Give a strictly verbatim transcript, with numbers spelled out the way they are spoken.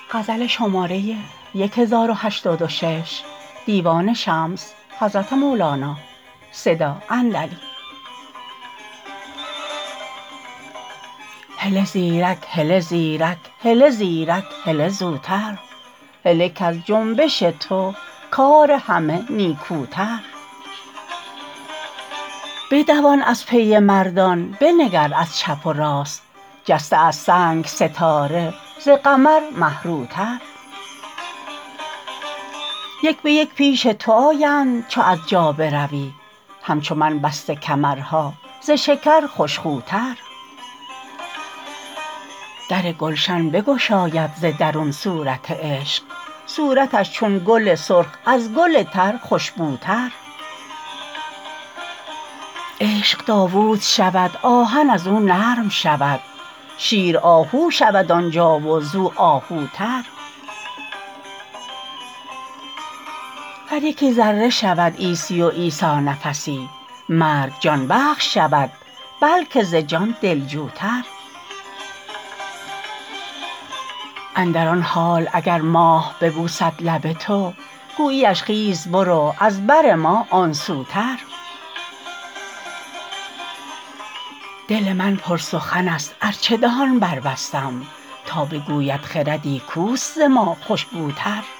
هله زیرک هله زیرک هله زیرک هله زوتر هله کز جنبش تو کار همه نیکوتر بدوان از پی مردان بنگر از چپ و راست جسته از سنگ ستاره ز قمر مه روتر یک به یک پیش تو آیند چو از جا بروی همچو من بسته کمرها ز شکر خوش خوتر در گلشن بگشاید ز درون صورت عشق صورتش چون گل سرخ از گل تر خوش بوتر عشق داوود شود آهن از او نرم شود شیر آهو شود آن جا و زو آهوتر هر یکی ذره شود عیسی و عیسی نفسی مرگ جان بخش شود بلک ز جان دلجوتر اندر آن حال اگر ماه ببوسد لب تو گوییش خیز برو از بر ما آن سوتر دل من پرسخنست ار چه دهان بربستم تا بگوید خردی کوست ز ما خوش گوتر